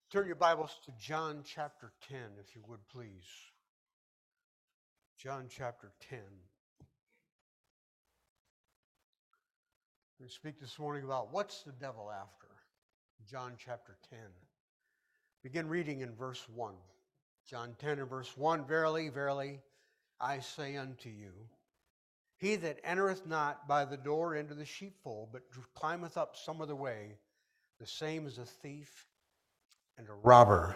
Turn your Bibles to John chapter 10, if you would please. John chapter 10. We speak this morning about what's the devil after. John chapter 10. Begin reading in verse 1. John 10 and verse 1. Verily, verily, I say unto you, he that entereth not by the door into the sheepfold, but climbeth up some other way, the same is a thief and a robber.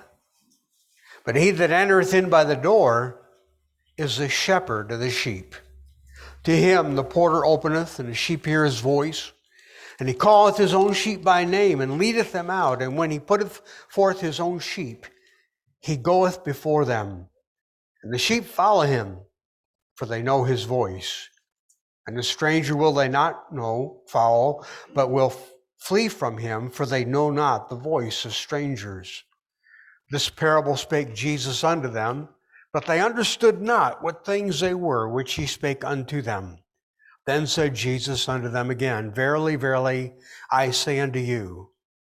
But he that entereth in by the door is the shepherd of the sheep. To him the porter openeth, and the sheep hear his voice. And he calleth his own sheep by name, and leadeth them out. And when he putteth forth his own sheep, he goeth before them. And the sheep follow him, for they know his voice. And the stranger will they not follow, but will flee from him, for they know not the voice of strangers. This parable spake Jesus unto them, but they understood not what things they were which he spake unto them. Then said Jesus unto them again, Verily, verily, I say unto you,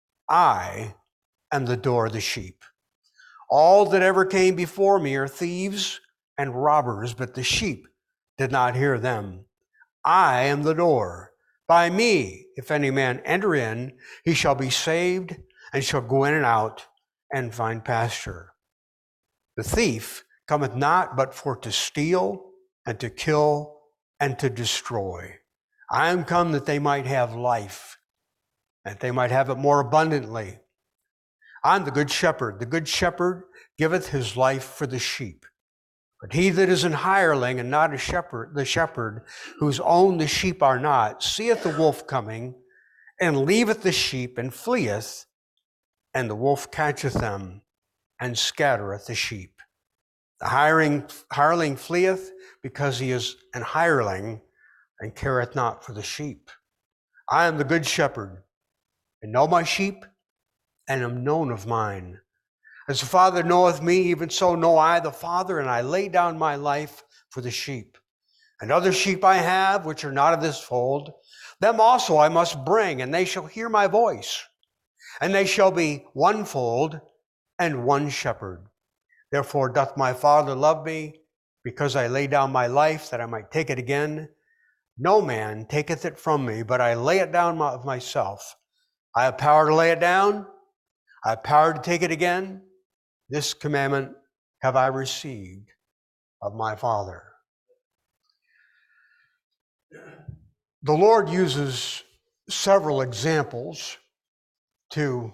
I am the door of the sheep. All that ever came before me are thieves and robbers, but the sheep did not hear them. I am the door. By me, if any man enter in, he shall be saved, and shall go in and out, and find pasture. The thief cometh not but for to steal, and to kill, and to destroy. I am come that they might have life, that they might have it more abundantly. I'm the good shepherd. The good shepherd giveth his life for the sheep. But he that is an hireling and not a shepherd, the shepherd, whose own the sheep are not, seeth the wolf coming, and leaveth the sheep, and fleeth, and the wolf catcheth them, and scattereth the sheep. The hireling fleeth, because he is an hireling, and careth not for the sheep. I am the good shepherd, and know my sheep, and am known of mine. As the Father knoweth me, even so know I the Father, and I lay down my life for the sheep. And other sheep I have, which are not of this fold, them also I must bring, and they shall hear my voice. And they shall be one fold and one shepherd. Therefore doth my Father love me, because I lay down my life, that I might take it again. No man taketh it from me, but I lay it down of myself. I have power to lay it down. I have power to take it again. This commandment have I received of my Father. The Lord uses several examples to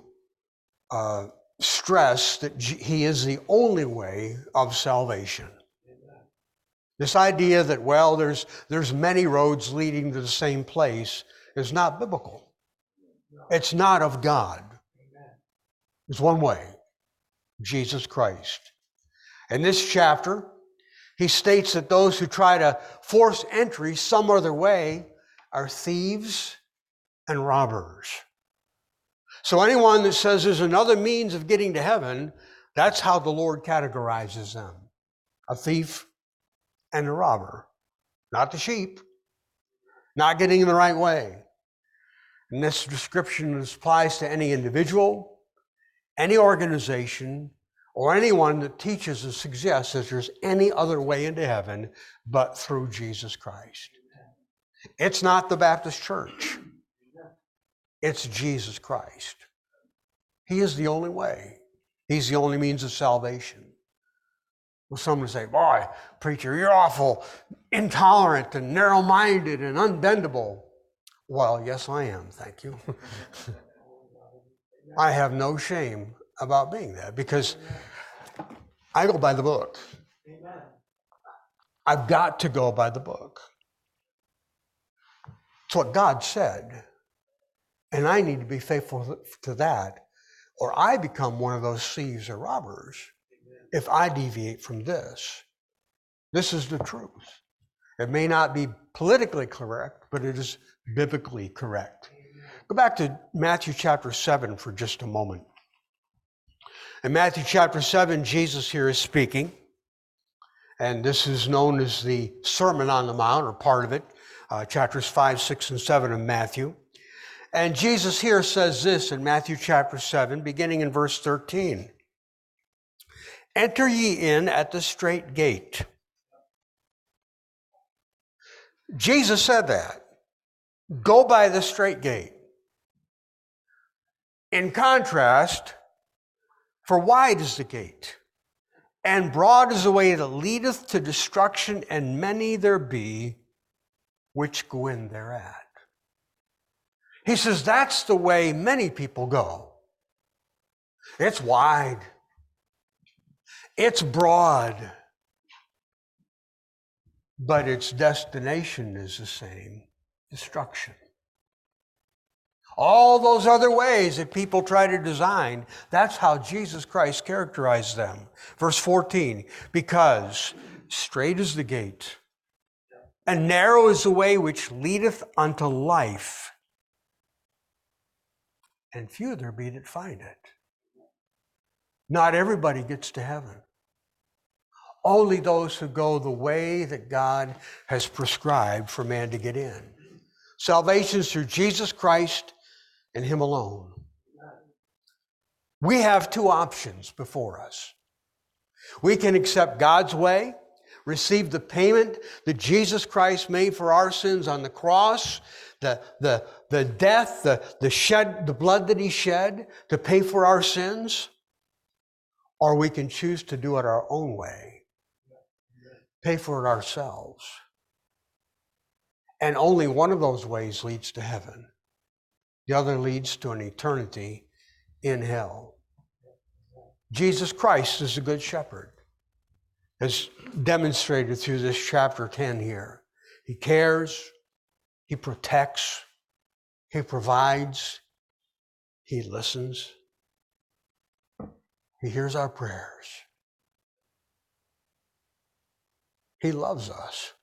stress that he is the only way of salvation. This idea that, well, there's many roads leading to the same place is not biblical. It's not of God. There's one way, Jesus Christ. In this chapter, he states that those who try to force entry some other way are thieves and robbers. So anyone that says there's another means of getting to heaven, that's how the Lord categorizes them. A thief and a robber. Not the sheep. Not getting in the right way. And this description applies to any individual, any organization, or anyone that teaches or suggests that there's any other way into heaven but through Jesus Christ. It's not the Baptist Church. It's Jesus Christ. He is the only way. He's the only means of salvation. Well, someone say, boy, preacher, you're awful intolerant and narrow-minded and unbendable. Well, yes, I am, thank you. I have no shame about being that, because I go by the book. I've got to go by the book. It's what God said. And I need to be faithful to that, or I become one of those thieves or robbers if I deviate from this. This is the truth. It may not be politically correct, but it is biblically correct. Go back to Matthew chapter 7 for just a moment. In Matthew chapter 7, Jesus here is speaking, and this is known as the Sermon on the Mount, or part of it, chapters 5, 6, and 7 of Matthew. And Jesus here says this in Matthew chapter 7, beginning in verse 13. Enter ye in at the strait gate. Jesus said that. Go by the strait gate. In contrast, for wide is the gate, and broad is the way that leadeth to destruction, and many there be which go in thereat. He says that's the way many people go. It's wide. It's broad. But its destination is the same, destruction. All those other ways that people try to design, that's how Jesus Christ characterized them. Verse 14, because strait is the gate, and narrow is the way which leadeth unto life, and few there be that find it. Not everybody gets to heaven. Only those who go the way that God has prescribed for man to get in. Salvation is through Jesus Christ and Him alone. We have two options before us. We can accept God's way, receive the payment that Jesus Christ made for our sins on the cross, the death, the blood that He shed to pay for our sins, or we can choose to do it our own way, pay for it ourselves. And only one of those ways leads to heaven. The other leads to an eternity in hell. Jesus Christ is the Good Shepherd, as demonstrated through this chapter 10 here. He cares, He protects, He provides, He listens, He hears our prayers. He loves us.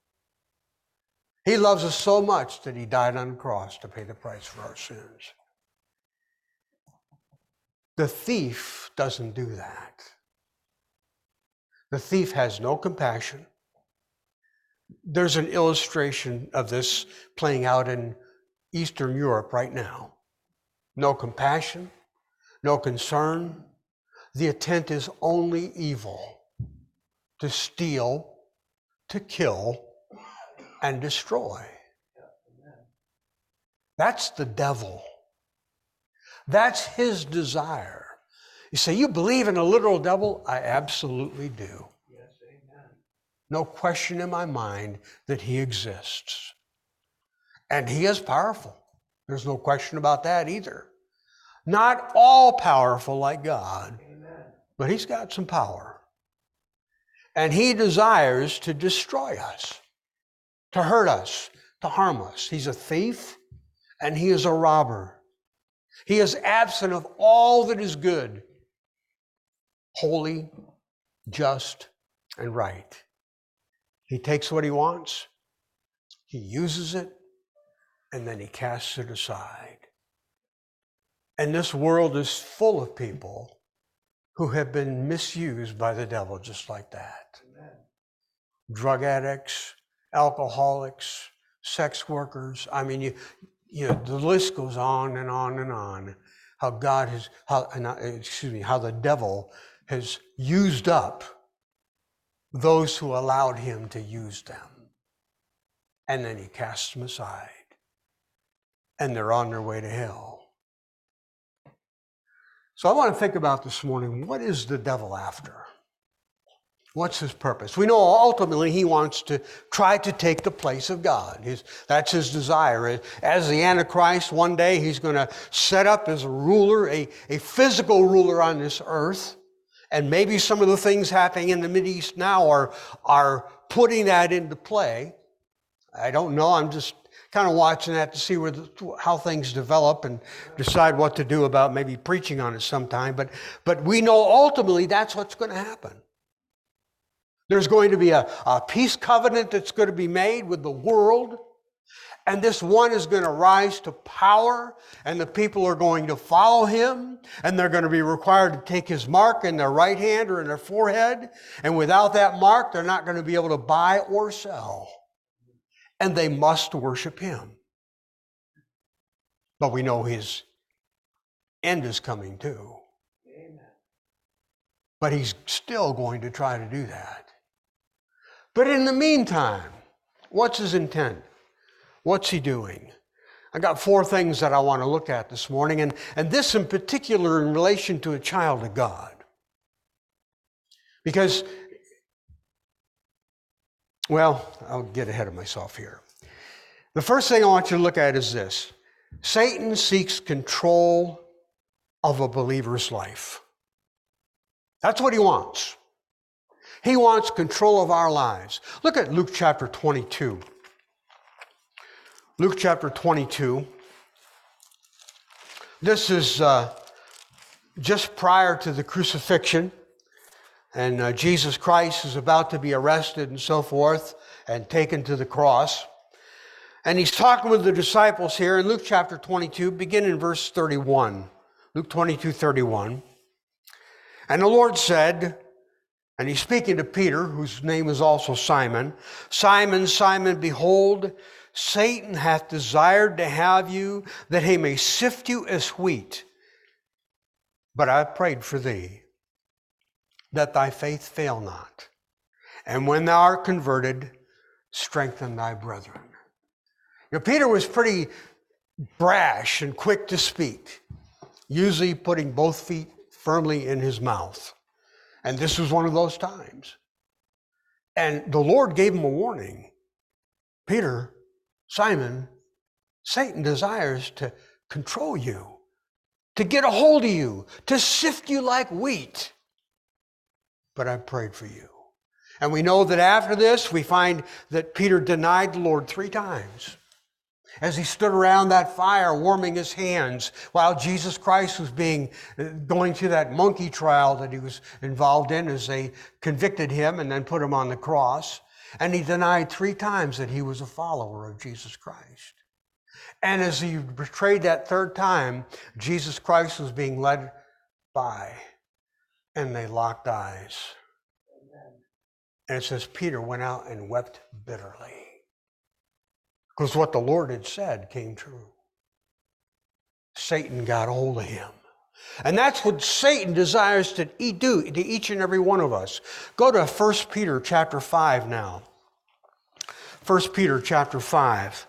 He loves us so much that He died on the cross to pay the price for our sins. The thief doesn't do that. The thief has no compassion. There's an illustration of this playing out in Eastern Europe right now. No compassion, no concern. The intent is only evil, to steal, to kill, and destroy. That's the devil. That's his desire. You say, you believe in a literal devil? I absolutely do. Yes, amen. No question in my mind that he exists. And he is powerful. There's no question about that either. Not all powerful like God, amen, but he's got some power. And he desires to destroy us, to hurt us, to harm us. He's a thief and he is a robber. He is absent of all that is good, holy, just, and right. He takes what he wants, he uses it, and then he casts it aside. And this world is full of people who have been misused by the devil just like that. Amen. Drug addicts, alcoholics, sex workers. I mean, the list goes on and on and on. How how the devil has used up those who allowed him to use them. And then he casts them aside. And they're on their way to hell. So I want to think about this morning, what is the devil after? What's his purpose? We know ultimately he wants to try to take the place of God. That's his desire. As the Antichrist, one day he's going to set up as a ruler, a physical ruler on this earth. And maybe some of the things happening in the Mideast now are putting that into play. I don't know. I'm just kind of watching that to see how things develop and decide what to do about maybe preaching on it sometime. But we know ultimately that's what's going to happen. There's going to be a peace covenant that's going to be made with the world. And this one is going to rise to power, and the people are going to follow him, and they're going to be required to take his mark in their right hand or in their forehead. And without that mark, they're not going to be able to buy or sell. And they must worship him. But we know his end is coming too. Amen. But he's still going to try to do that. But in the meantime, what's his intent? What's he doing? I got 4 things that I want to look at this morning, and this in particular in relation to a child of God. Because, well, I'll get ahead of myself here. The first thing I want you to look at is this. Satan seeks control of a believer's life. That's what he wants. He wants control of our lives. Look at Luke chapter 22. Luke chapter 22. This is just prior to the crucifixion. And Jesus Christ is about to be arrested and so forth and taken to the cross. And he's talking with the disciples here in Luke chapter 22, beginning in verse 31. Luke 22:31. And the Lord said, and he's speaking to Peter, whose name is also Simon, Simon, Simon, behold, Satan hath desired to have you, that he may sift you as wheat. But I prayed for thee, that thy faith fail not. And when thou art converted, strengthen thy brethren. You know, Peter was pretty brash and quick to speak, usually putting both feet firmly in his mouth. And this was one of those times. And the Lord gave him a warning. Peter, Simon, Satan desires to control you, to get a hold of you, to sift you like wheat. But I prayed for you. And we know that after this, we find that Peter denied the Lord 3 times. As he stood around that fire warming his hands while Jesus Christ was going through that monkey trial that he was involved in as they convicted him and then put him on the cross. And he denied 3 times that he was a follower of Jesus Christ. And as he betrayed that 3rd time, Jesus Christ was being led by, and they locked eyes. And it says Peter went out and wept bitterly. Because what the Lord had said came true. Satan got hold of him. And that's what Satan desires to do to each and every one of us. Go to 1 Peter chapter 5 now. 1 Peter chapter 5.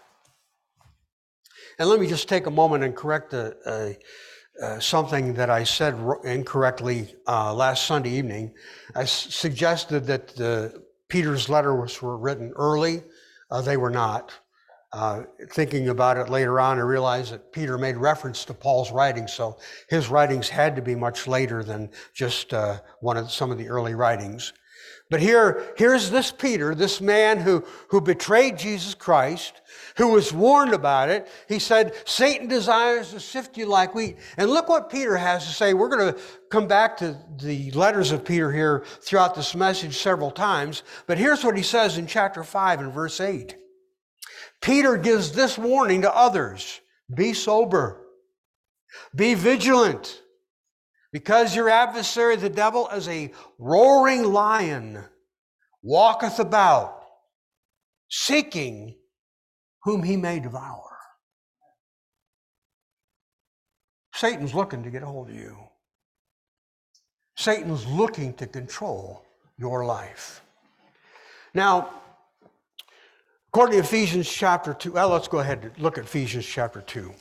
And let me just take a moment and correct something that I said incorrectly last Sunday evening. I suggested that Peter's letters were written early. They were not. Thinking about it later on, I realized that Peter made reference to Paul's writings, so his writings had to be much later than just some of the early writings. But here's this Peter, this man who betrayed Jesus Christ, who was warned about it. He said, Satan desires to sift you like wheat. And look what Peter has to say. We're going to come back to the letters of Peter here throughout this message several times. But here's what he says in chapter 5 and verse 8. Peter gives this warning to others. Be sober. Be vigilant. Because your adversary, the devil, as a roaring lion, walketh about, seeking whom he may devour. Satan's looking to get a hold of you. Satan's looking to control your life. Now, according to Ephesians chapter 2, let's go ahead and look at Ephesians chapter 2.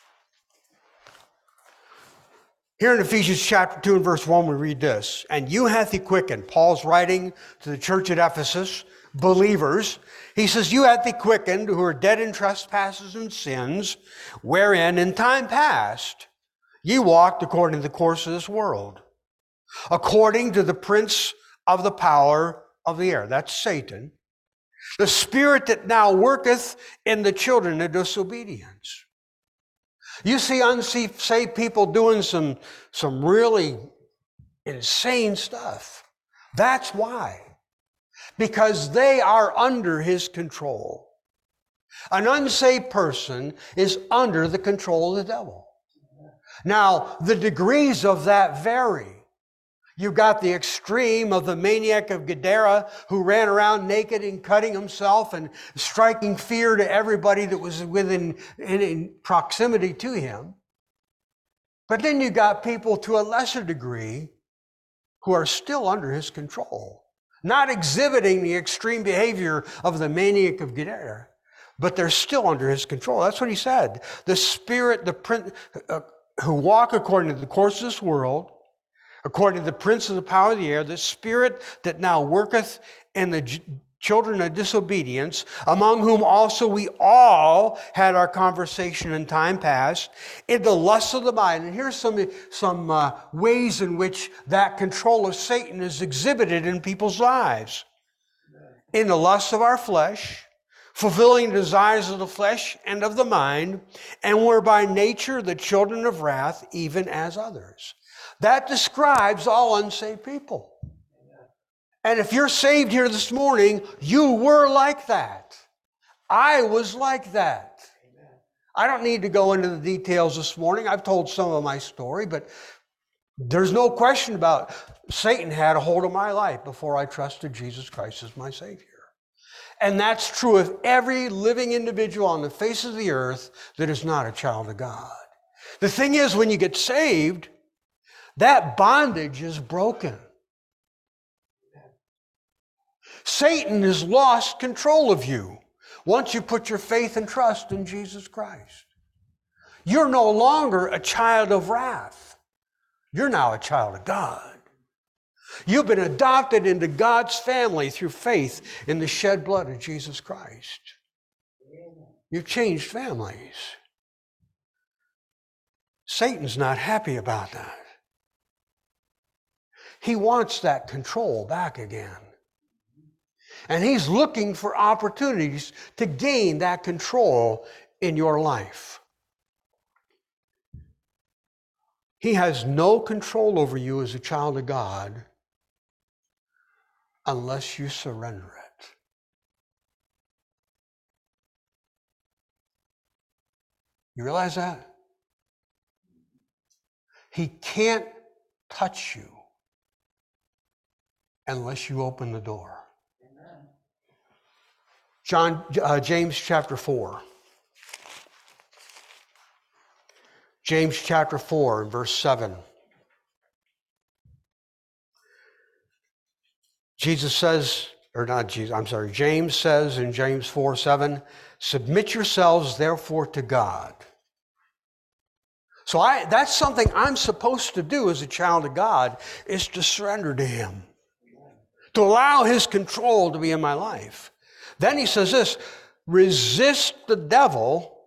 Here in Ephesians chapter 2 and verse 1, we read this. And you hath he quickened. Paul's writing to the church at Ephesus, believers. He says, you hath he quickened who are dead in trespasses and sins, wherein in time past ye walked according to the course of this world, according to the prince of the power of the air. That's Satan. The spirit that now worketh in the children of disobedience. You see unsaved people doing some really insane stuff. That's why. Because they are under his control. An unsaved person is under the control of the devil. Now, the degrees of that vary. You've got the extreme of the maniac of Gadara who ran around naked and cutting himself and striking fear to everybody that was within in proximity to him. But then you got people to a lesser degree who are still under his control, not exhibiting the extreme behavior of the maniac of Gadara, but they're still under his control. That's what he said. The spirit, who walk according to the course of this world, according to the prince of the power of the air, the spirit that now worketh in the children of disobedience, among whom also we all had our conversation in time past, in the lust of the mind. And here's some ways in which that control of Satan is exhibited in people's lives. In the lust of our flesh, fulfilling the desires of the flesh and of the mind, and we're by nature the children of wrath, even as others. That describes all unsaved people. And if you're saved here this morning, you were like that. I was like that. I don't need to go into the details this morning. I've told some of my story, but there's no question about Satan had a hold of my life before I trusted Jesus Christ as my Savior. And that's true of every living individual on the face of the earth that is not a child of God. The thing is, when you get saved, that bondage is broken. Satan has lost control of you once you put your faith and trust in Jesus Christ. You're no longer a child of wrath. You're now a child of God. You've been adopted into God's family through faith in the shed blood of Jesus Christ. You've changed families. Satan's not happy about that. He wants that control back again. And he's looking for opportunities to gain that control in your life. He has no control over you as a child of God unless you surrender it. You realize that? He can't touch you unless you open the door. James chapter 4. James chapter 4 and verse 7. James says in James 4:7, submit yourselves therefore to God. So that's something I'm supposed to do as a child of God, is to surrender to him, to allow his control to be in my life. Then he says this, resist the devil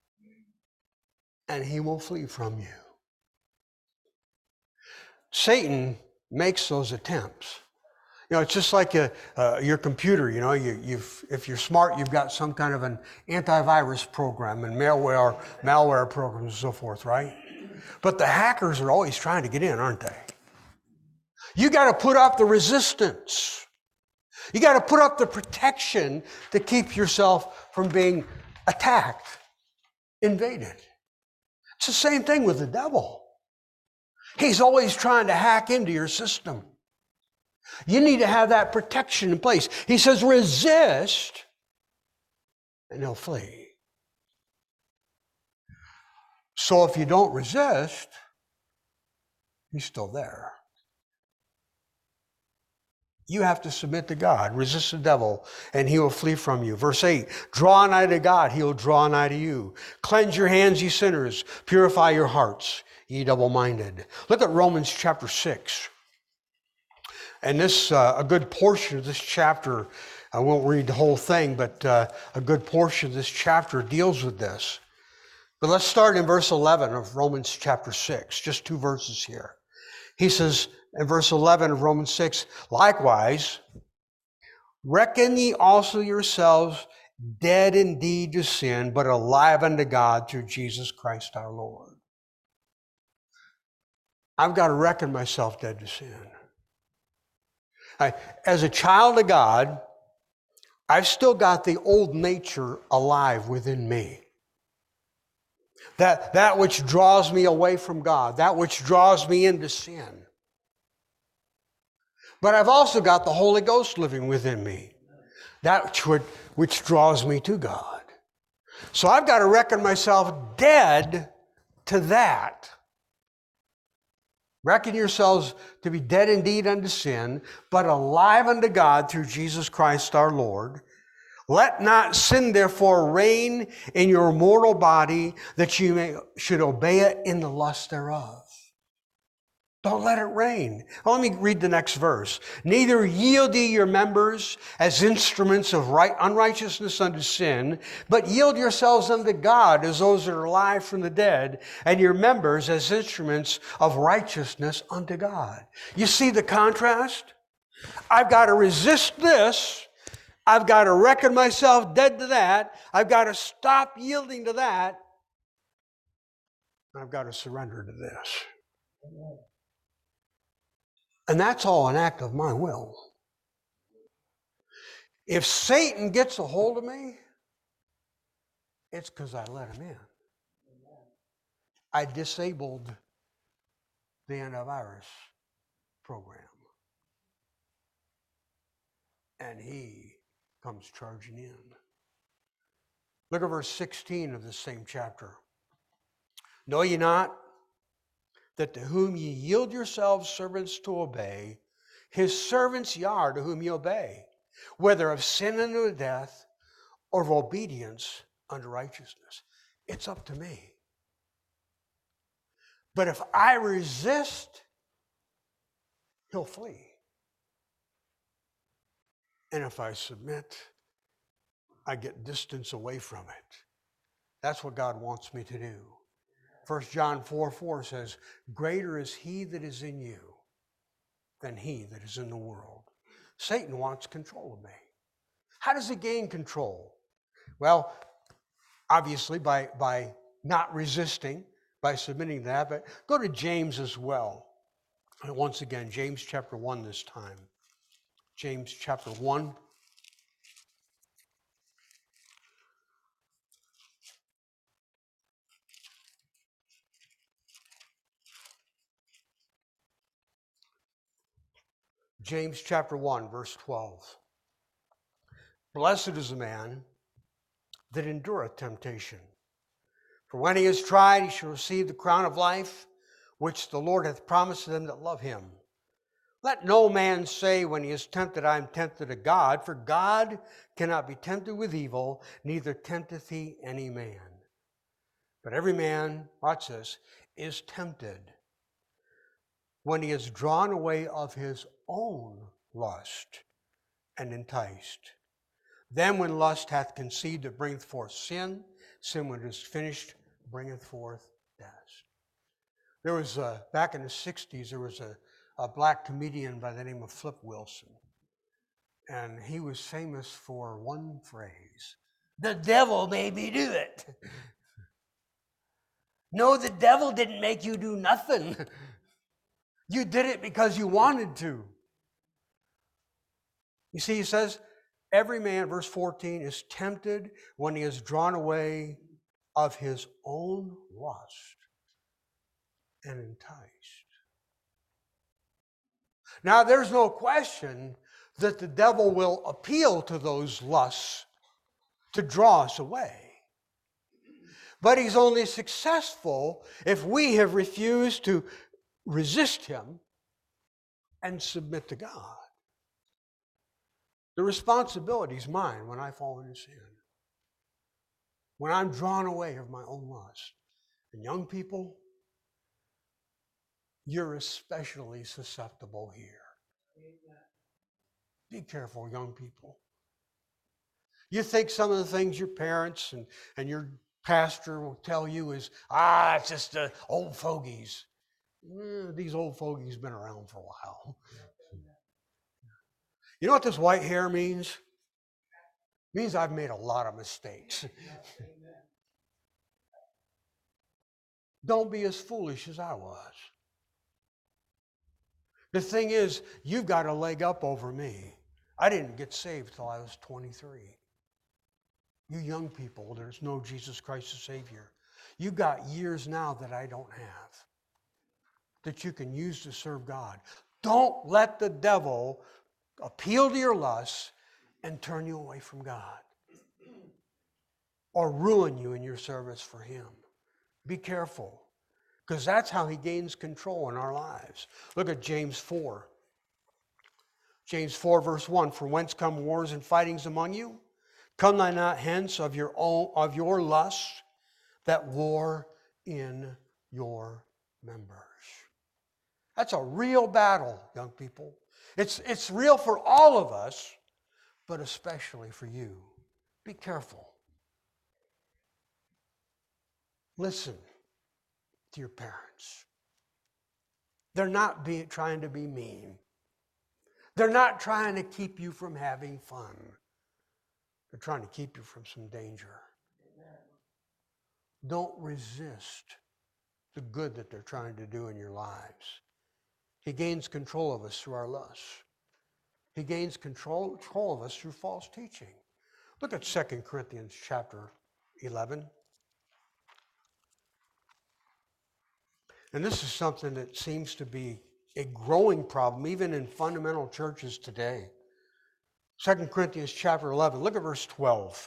and he will flee from you. Satan makes those attempts. You know, it's just like your computer. You know, if you're smart, you've got some kind of an antivirus program and malware programs and so forth, right? But the hackers are always trying to get in, aren't they? You got to put up the resistance. You got to put up the protection to keep yourself from being attacked, invaded. It's the same thing with the devil. He's always trying to hack into your system. You need to have that protection in place. He says, resist, and he'll flee. So if you don't resist, he's still there. You have to submit to God. Resist the devil, and he will flee from you. Verse 8, draw nigh to God, he will draw nigh to you. Cleanse your hands, ye sinners. Purify your hearts, ye double-minded. Look at Romans chapter 6. And this, a good portion of this chapter, I won't read the whole thing, but a good portion of this chapter deals with this. But let's start in verse 11 of Romans chapter 6, just 2 verses here. He says in verse 11 of Romans 6, likewise, reckon ye also yourselves dead indeed to sin, but alive unto God through Jesus Christ our Lord. I've got to reckon myself dead to sin. As a child of God, I've still got the old nature alive within me. That which draws me away from God, that which draws me into sin. But I've also got the Holy Ghost living within me, that which draws me to God. So I've got to reckon myself dead to that. Reckon yourselves to be dead indeed unto sin, but alive unto God through Jesus Christ our Lord. Let not sin therefore reign in your mortal body, that you should obey it in the lust thereof. Don't let it reign. Well, let me read the next verse. Neither yield ye your members as instruments of unrighteousness unto sin, but yield yourselves unto God as those that are alive from the dead, and your members as instruments of righteousness unto God. You see the contrast? I've got to resist this. I've got to reckon myself dead to that. I've got to stop yielding to that. I've got to surrender to this. And that's all an act of my will. If Satan gets a hold of me, it's because I let him in. I disabled the antivirus program. And he comes charging in. Look at verse 16 of the same chapter. Know ye not that to whom ye yield yourselves servants to obey, his servants ye are to whom ye obey, whether of sin unto death or of obedience unto righteousness. It's up to me. But if I resist, he'll flee. And if I submit, I get distance away from it. That's what God wants me to do. 1 John 4:4 says, greater is he that is in you than he that is in the world. Satan wants control of me. How does he gain control? Well, obviously by not resisting, by submitting to that, but go to James as well. And once again, James chapter 1 this time. James chapter 1. James chapter 1, verse 12. Blessed is the man that endureth temptation. For when he is tried, he shall receive the crown of life, which the Lord hath promised to them that love him. Let no man say when he is tempted, I am tempted of God, for God cannot be tempted with evil, neither tempteth he any man. But every man, watch this, is tempted when he is drawn away of his own lust and enticed. Then when lust hath conceived, it bringeth forth sin. Sin, when it is finished, bringeth forth death. There was, back in the 60s, there was a black comedian by the name of Flip Wilson. And he was famous for one phrase: the devil made me do it. No, the devil didn't make you do nothing. You did it because you wanted to. You see, he says, every man, verse 14, is tempted when he is drawn away of his own lust and enticed. Now, there's no question that the devil will appeal to those lusts to draw us away. But he's only successful if we have refused to resist him and submit to God. The responsibility is mine when I fall into sin, when I'm drawn away of my own lust. And young people, you're especially susceptible here. Be careful, young people. You think some of the things your parents and your pastor will tell you is, it's just old fogies. These old fogies have been around for a while. You know what this white hair means? It means I've made a lot of mistakes. Don't be as foolish as I was. The thing is, you've got a leg up over me. I didn't get saved till I was 23. You young people that know Jesus Christ as Savior, you've got years now that I don't have, that you can use to serve God. Don't let the devil appeal to your lusts and turn you away from God or ruin you in your service for Him. Be careful, because that's how he gains control in our lives. Look at James 4. James 4 verse 1, for whence come wars and fightings among you? Come they not hence of your lusts that war in your members. That's a real battle, young people. It's real for all of us, but especially for you. Be careful. Listen to your parents. They're not trying to be mean. They're not trying to keep you from having fun. They're trying to keep you from some danger. Amen. Don't resist the good that they're trying to do in your lives. He gains control of us through our lusts. He gains control of us through false teaching. Look at 2 Corinthians chapter 11. And this is something that seems to be a growing problem even in fundamental churches today. 2 Corinthians chapter 11, look at verse 12.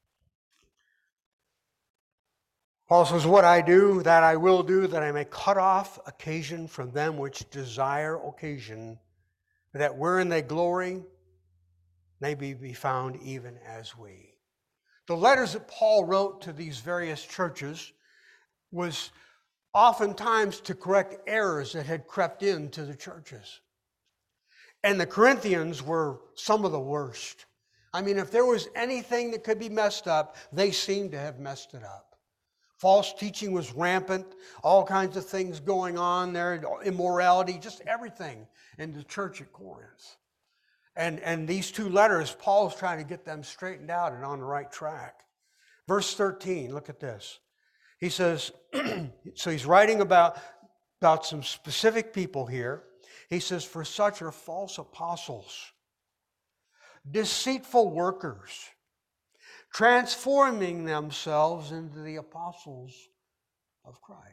Paul says, what I do, that I will do, that I may cut off occasion from them which desire occasion, that wherein they glory, they be found even as we. The letters that Paul wrote to these various churches was oftentimes to correct errors that had crept into the churches. And the Corinthians were some of the worst. I mean, if there was anything that could be messed up, they seemed to have messed it up. False teaching was rampant, all kinds of things going on there, immorality, just everything in the church at Corinth. And these two letters, Paul's trying to get them straightened out and on the right track. Verse 13, look at this. He says, so he's writing about some specific people here. He says, for such are false apostles, deceitful workers, transforming themselves into the apostles of Christ.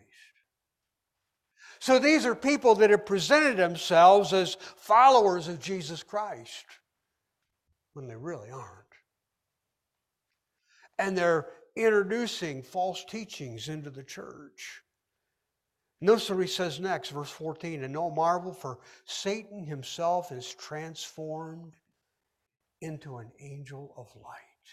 So these are people that have presented themselves as followers of Jesus Christ when they really aren't. And they're introducing false teachings into the church. Notice what he says next, verse 14, and no marvel, for Satan himself is transformed into an angel of light.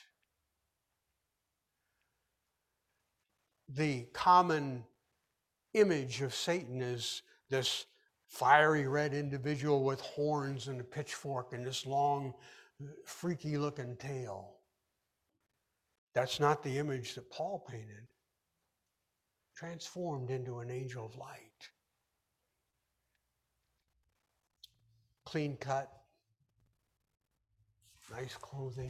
The common image of Satan is this fiery red individual with horns and a pitchfork and this long, freaky looking tail. That's not the image that Paul painted. Transformed into an angel of light. Clean cut, nice clothing,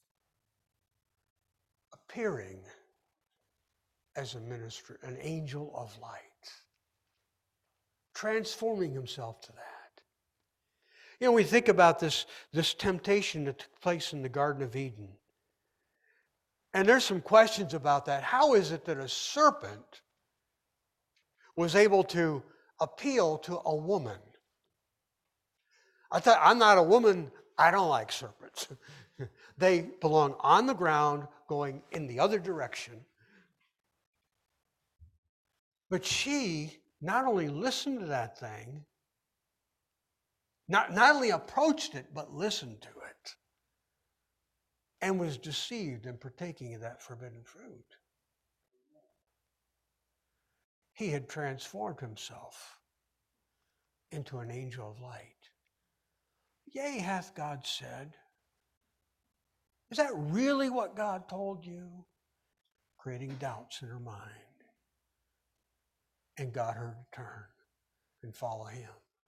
appearing as a minister, an angel of light, transforming himself to that. You know, we think about this temptation that took place in the Garden of Eden. And there's some questions about that. How is it that a serpent was able to appeal to a woman? I thought, I'm not a woman, I don't like serpents. They belong on the ground going in the other direction. But she not only listened to that thing, not only approached it, but listened to it, and was deceived in partaking of that forbidden fruit. He had transformed himself into an angel of light. Yea, hath God said. Is that really what God told you? Creating doubts in her mind. And got her to turn and follow him.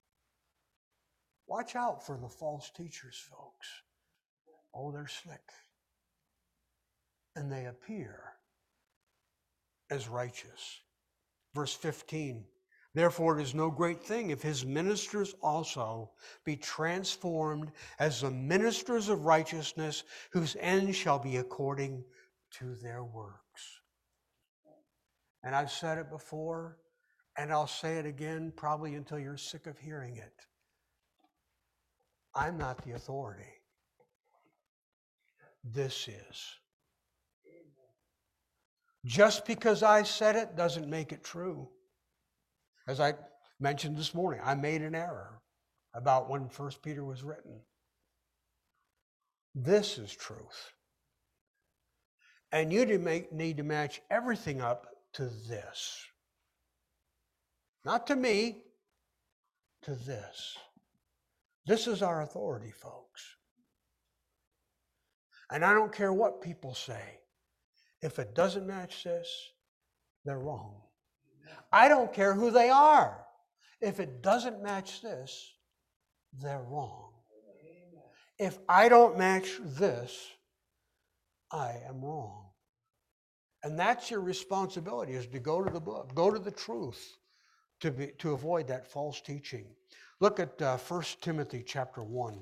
Watch out for the false teachers, folks. Oh, they're slick. And they appear as righteous. Verse 15, therefore it is no great thing if his ministers also be transformed as the ministers of righteousness, whose end shall be according to their works. And I've said it before, and I'll say it again, probably until you're sick of hearing it. I'm not the authority. This is. Just because I said it doesn't make it true. As I mentioned this morning, I made an error about when 1 Peter was written. This is truth. And you need to match everything up to this. Not to me, to this. This is our authority, folks. And I don't care what people say. If it doesn't match this, they're wrong. I don't care who they are. If it doesn't match this, they're wrong. If I don't match this, I am wrong. And that's your responsibility, is to go to the book, go to the truth, to avoid that false teaching. Look at 1 Timothy chapter 1.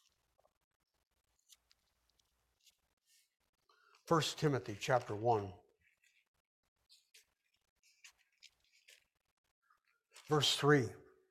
1 Timothy chapter 1. Verse 3.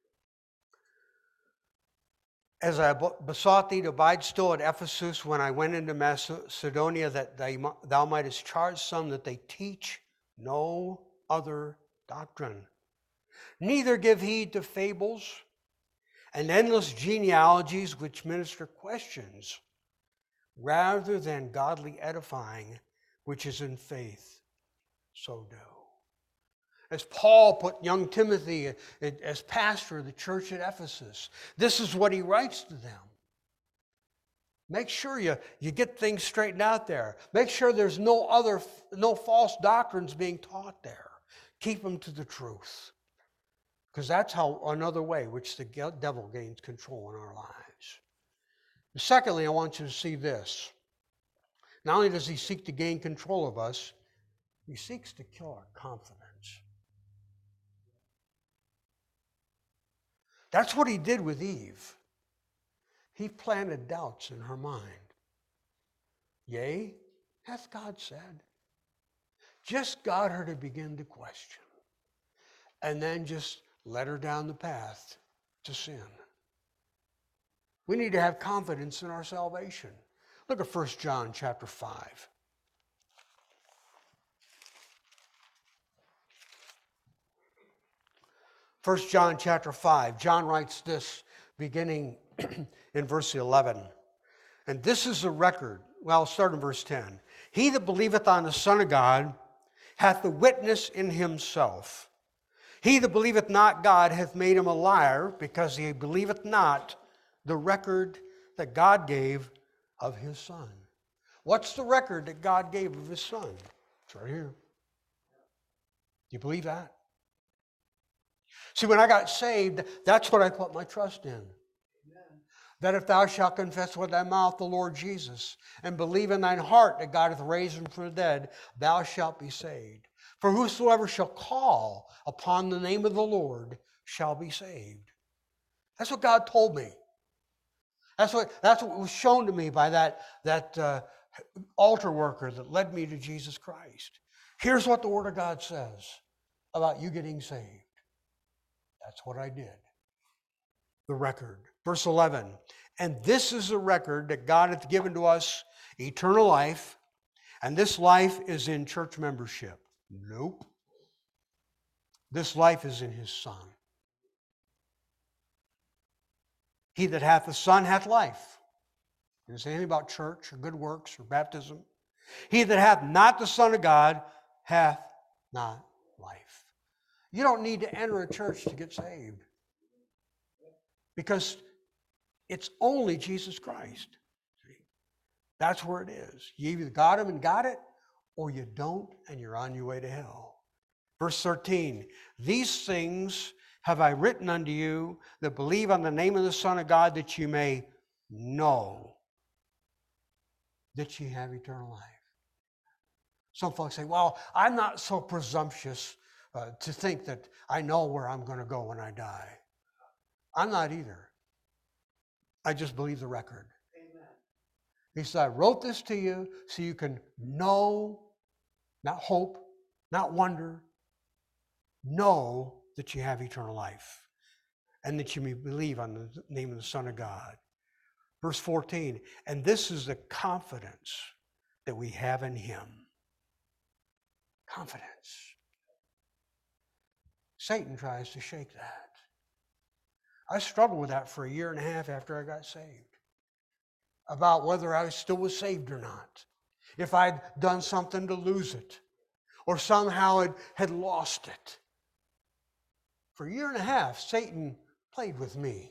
As I besought thee to abide still at Ephesus when I went into Macedonia, that thou mightest charge some that they teach no other doctrine, neither give heed to fables and endless genealogies which minister questions, rather than godly edifying, which is in faith, so do. As Paul put young Timothy as pastor of the church at Ephesus, this is what he writes to them. Make sure you get things straightened out there. Make sure there's no false doctrines being taught there. Keep them to the truth. Because that's how another way which the devil gains control in our lives. Secondly, I want you to see this. Not only does he seek to gain control of us, he seeks to kill our confidence. That's what he did with Eve. He planted doubts in her mind. Yea, hath God said? Just got her to begin to question. And then just led her down the path to sin. We need to have confidence in our salvation. Look at 1 John chapter 5. 1 John chapter 5. John writes this beginning in verse 11. And this is the record. Well, I'll start in verse 10. He that believeth on the Son of God hath the witness in himself. He that believeth not God hath made him a liar, because he believeth not the record that God gave of his Son. What's the record that God gave of his Son? It's right here. Do you believe that? See, when I got saved, that's what I put my trust in. Amen. That if thou shalt confess with thy mouth the Lord Jesus, and believe in thine heart that God hath raised him from the dead, thou shalt be saved. For whosoever shall call upon the name of the Lord shall be saved. That's what God told me. That's what was shown to me by that altar worker that led me to Jesus Christ. Here's what the Word of God says about you getting saved. That's what I did. The record. Verse 11. And this is the record that God hath given to us, eternal life, and this life is in church membership. Nope. This life is in his Son. He that hath the Son hath life. Didn't say anything about church or good works or baptism. He that hath not the Son of God hath not life. You don't need to enter a church to get saved, because it's only Jesus Christ. See? That's where it is. You either got him and got it, or you don't, and you're on your way to hell. Verse 13, these things have I written unto you that believe on the name of the Son of God, that you may know that ye have eternal life. Some folks say, well, I'm not so presumptuous to think that I know where I'm going to go when I die. I'm not either. I just believe the record. Amen. He said, I wrote this to you so you can know, not hope, not wonder, know that you have eternal life, and that you may believe on the name of the Son of God. Verse 14, and this is the confidence that we have in him. Confidence. Satan tries to shake that. I struggled with that for 1.5 years after I got saved, about whether I still was saved or not, if I'd done something to lose it, or somehow had lost it. For 1.5 years, Satan played with me.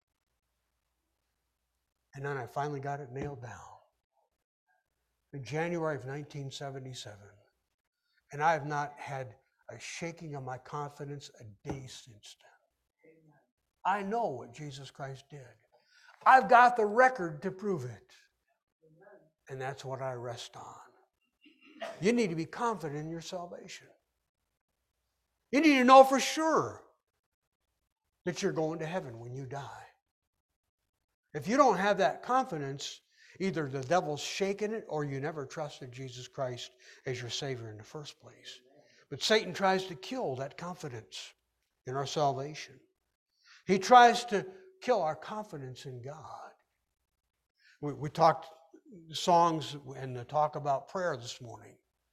And then I finally got it nailed down in January of 1977. And I have not had a shaking of my confidence a day since then. I know what Jesus Christ did. I've got the record to prove it. And that's what I rest on. You need to be confident in your salvation. You need to know for sure that you're going to heaven when you die. If you don't have that confidence, either the devil's shaking it or you never trusted Jesus Christ as your Savior in the first place. But Satan tries to kill that confidence in our salvation. He tries to kill our confidence in God. We talked songs and the talk about prayer this morning.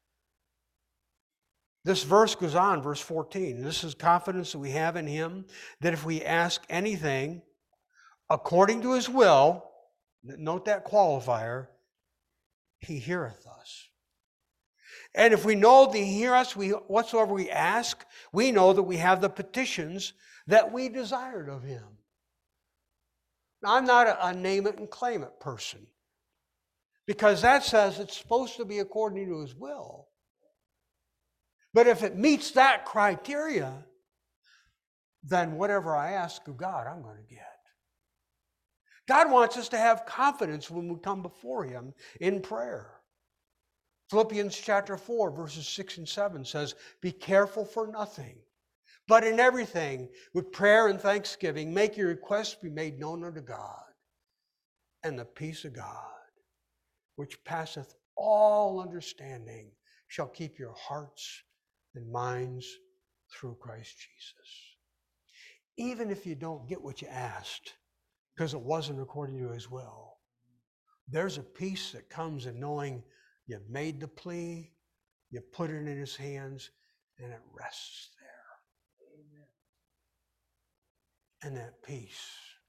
This verse goes on, verse 14. This is confidence that we have in him, that if we ask anything according to his will, note that qualifier, he heareth us. And if we know that he heareth us, whatsoever we ask, we know that we have the petitions that we desired of him. Now, I'm not a name it and claim it person, because that says it's supposed to be according to his will. But if it meets that criteria, then whatever I ask of God, I'm going to get. God wants us to have confidence when we come before him in prayer. Philippians chapter 4, verses 6 and 7 says, be careful for nothing, but in everything, with prayer and thanksgiving, make your requests be made known unto God. And the peace of God, which passeth all understanding, shall keep your hearts and minds through Christ Jesus. Even if you don't get what you asked, because it wasn't according to his will, there's a peace that comes in knowing you've made the plea, you put it in his hands, and it rests there. Amen. And that peace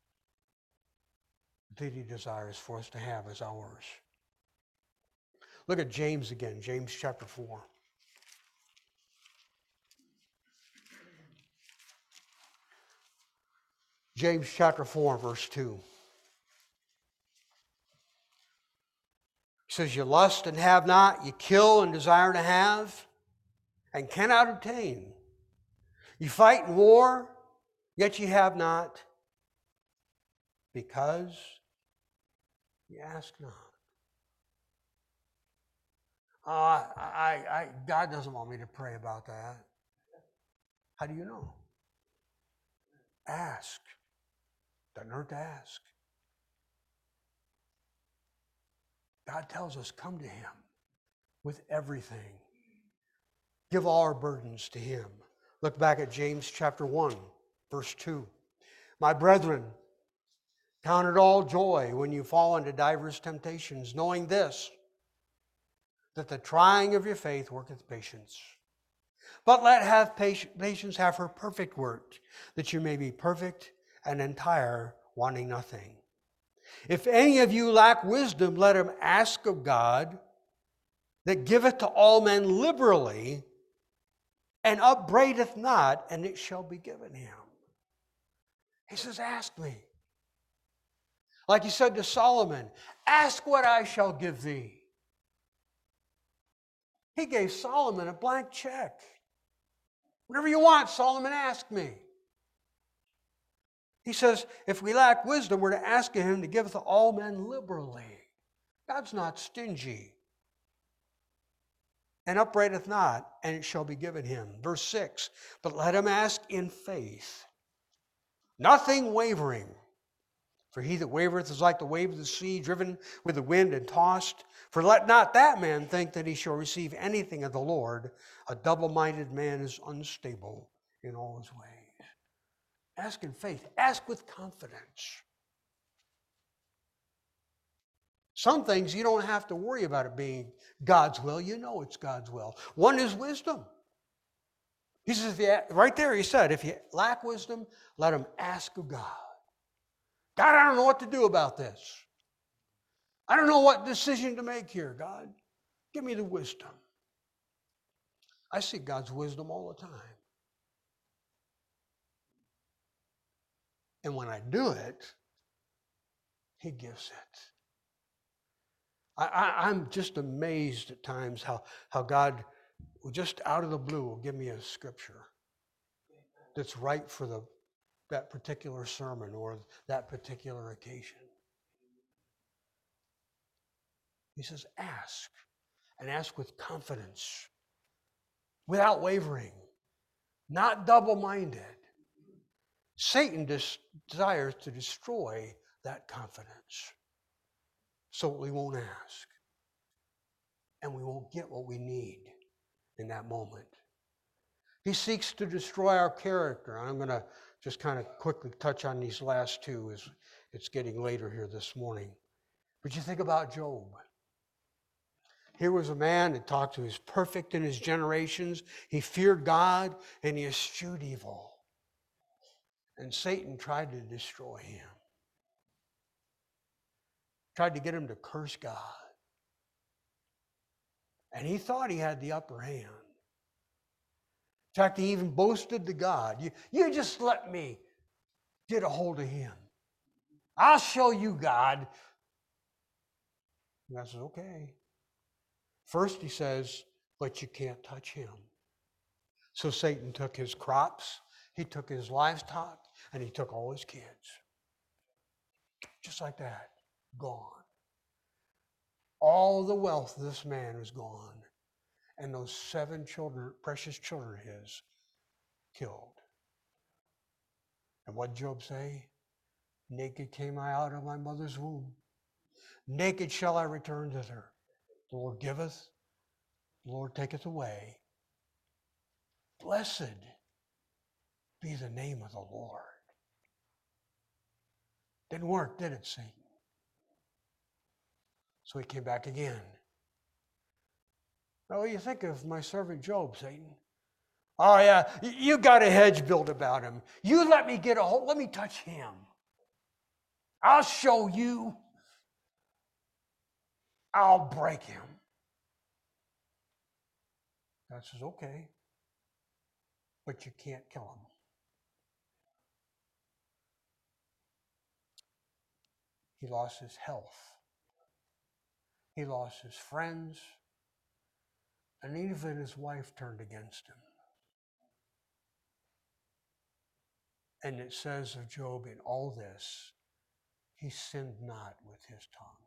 that he desires for us to have is ours. Look at James again, James chapter 4. James chapter 4, verse 2. He says, you lust and have not, you kill and desire to have, and cannot obtain. You fight in war, yet ye have not, because you ask not. God doesn't want me to pray about that. How do you know? Ask. Doesn't hurt to ask. God tells us, come to him with everything. Give all our burdens to him. Look back at James chapter 1, verse 2. My brethren, count it all joy when you fall into divers temptations, knowing this, that the trying of your faith worketh patience. But let patience have her perfect work, that you may be perfect and entire, wanting nothing. If any of you lack wisdom, let him ask of God, that giveth to all men liberally, and upbraideth not, and it shall be given him. He says, ask me. Like he said to Solomon, ask what I shall give thee. He gave Solomon a blank check. Whatever you want, Solomon, ask me. He says, if we lack wisdom, we're to ask him to give to all men liberally. God's not stingy. And upbraideth not, and it shall be given him. Verse 6, but let him ask in faith, nothing wavering. For he that wavereth is like the wave of the sea, driven with the wind and tossed. For let not that man think that he shall receive anything of the Lord. A double-minded man is unstable in all his ways. Ask in faith. Ask with confidence. Some things you don't have to worry about it being God's will. You know it's God's will. One is wisdom. He says, right there he said, if you lack wisdom, let him ask of God. God, I don't know what to do about this. I don't know what decision to make here, God. Give me the wisdom. I see God's wisdom all the time. And when I do it, he gives it. I'm just amazed at times how God, just out of the blue, will give me a scripture that's right for that particular sermon or that particular occasion. He says, ask, and ask with confidence, without wavering, not double-minded. Satan desires to destroy that confidence so we won't ask and we won't get what we need in that moment. He seeks to destroy our character. I'm going to just kind of quickly touch on these last two as it's getting later here this morning. But you think about Job. Here was a man that talked to his perfect in his generations. He feared God and he eschewed evil. And Satan tried to destroy him. Tried to get him to curse God. And he thought he had the upper hand. In fact, he even boasted to God, you just let me get a hold of him. I'll show you, God. And I said, okay. First he says, but you can't touch him. So Satan took his crops, he took his livestock, and he took all his kids. Just like that, gone. All the wealth of this man was gone. And those 7 children, precious children of his, killed. And what did Job say? Naked came I out of my mother's womb. Naked shall I return thither. The Lord giveth, the Lord taketh away. Blessed be the name of the Lord. Didn't work, did it, Satan? So he came back again. Now, what do you think of my servant Job, Satan? Oh, yeah, you got a hedge built about him. You let me get a hold, let me touch him. I'll show you. I'll break him. God says, okay, but you can't kill him. He lost his health. He lost his friends. And even his wife turned against him. And it says of Job, in all this, he sinned not with his tongue.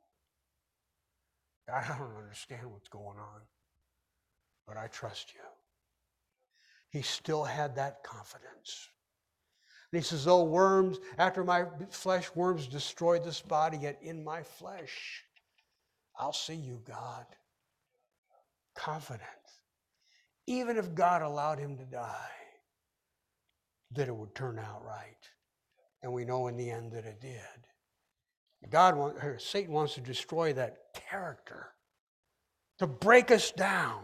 I don't understand what's going on, but I trust you. He still had that confidence. And he says, though worms, after my flesh, worms destroyed this body, yet in my flesh, I'll see you, God. Confident. Even if God allowed him to die, that it would turn out right. And we know in the end that it did. Satan wants to destroy that character, to break us down.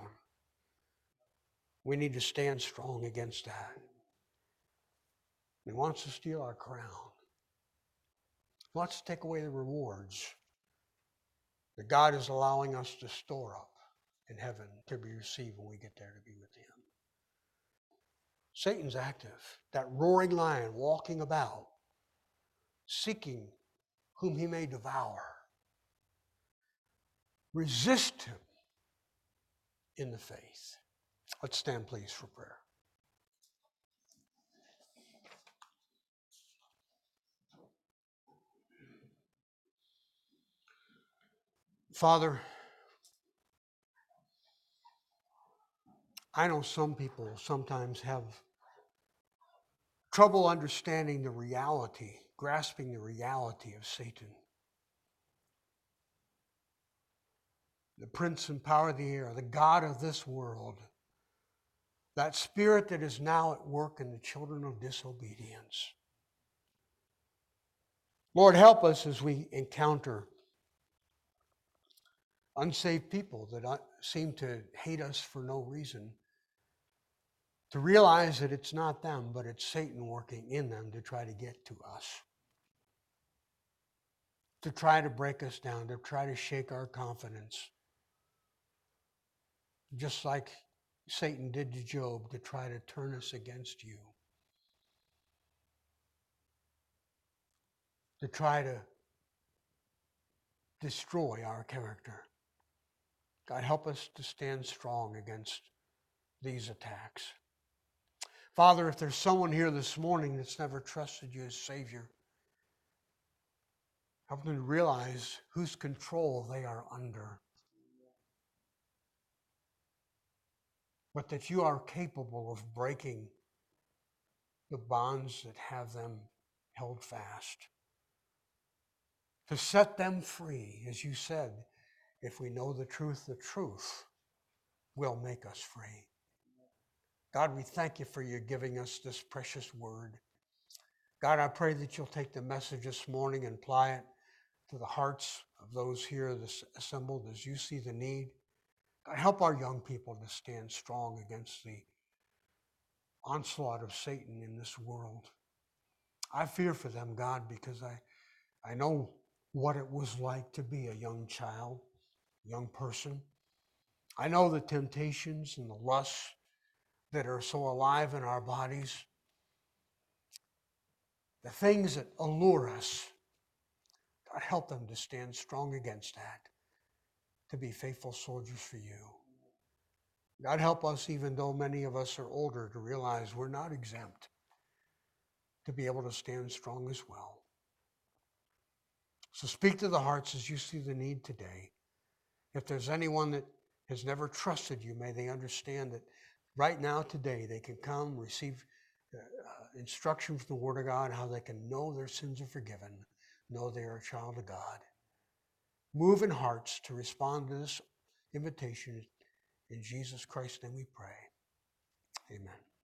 We need to stand strong against that. He wants to steal our crown. He wants to take away the rewards that God is allowing us to store up in heaven to be received when we get there to be with him. Satan's active, that roaring lion walking about, seeking whom he may devour. Resist him in the faith. Let's stand, please, for prayer. Father, I know some people sometimes have trouble understanding the reality, grasping the reality of Satan. The prince and power of the air, the God of this world, that spirit that is now at work in the children of disobedience. Lord, help us as we encounter unsaved people that seem to hate us for no reason, to realize that it's not them, but it's Satan working in them to try to get to us, to try to break us down, to try to shake our confidence, just like Satan did to Job, to try to turn us against you, to try to destroy our character. God, help us to stand strong against these attacks. Father, if there's someone here this morning that's never trusted you as Savior, help them to realize whose control they are under, but that you are capable of breaking the bonds that have them held fast, to set them free. As you said, if we know the truth will make us free. God, we thank you for you giving us this precious word. God, I pray that you'll take the message this morning and apply it to the hearts of those here assembled as you see the need. God, help our young people to stand strong against the onslaught of Satan in this world. I fear for them, God, because I know what it was like to be a young child, young person. I know the temptations and the lusts that are so alive in our bodies, the things that allure us. God, help them to stand strong against that, to be faithful soldiers for you. God, help us, even though many of us are older, to realize we're not exempt, to be able to stand strong as well. So speak to the hearts as you see the need today. If there's anyone that has never trusted you, may they understand that right now, today, they can come, receive instruction from the Word of God, how they can know their sins are forgiven, know they are a child of God. Move in hearts to respond to this invitation. In Jesus Christ's name we pray. Amen.